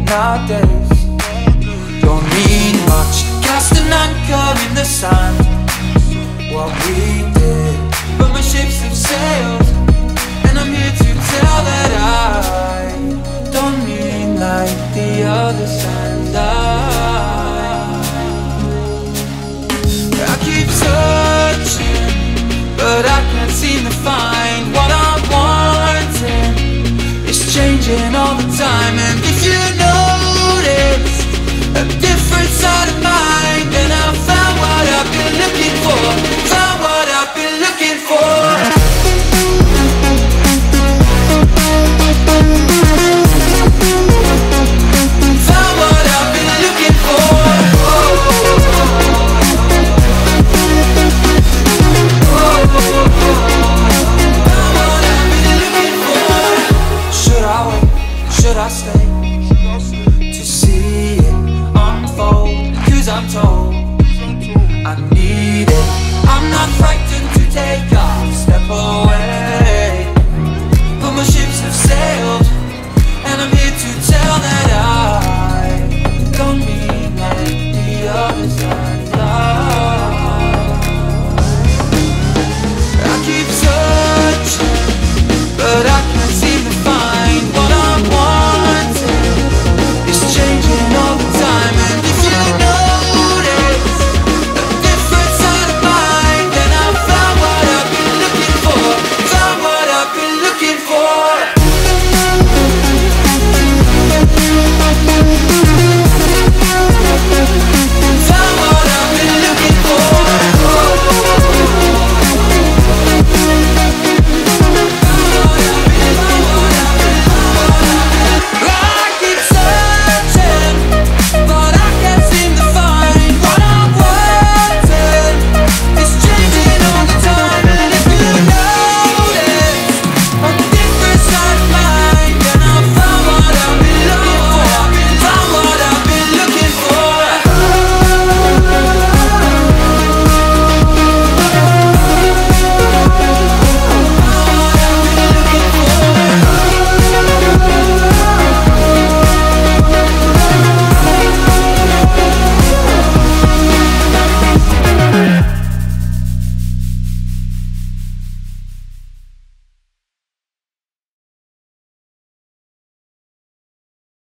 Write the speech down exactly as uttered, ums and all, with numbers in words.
nowadays. Don't need much, cast an anchor in the sand. What we did, but my ships have sailed, and I'm here to tell that I don't mean like the other sand. I, I keep searching, but I can't seem to find what I'm wanting. It's changing all the time, and if you notice a different side of mine, then I found what I've been looking for. Found what I've been looking for. Found what I've been looking for. Should I wait? Should I stay to see it unfold? 'Cause I'm told I need it. I'm not frightened to take off, step away, but my ships have sailed, and I'm here to tell them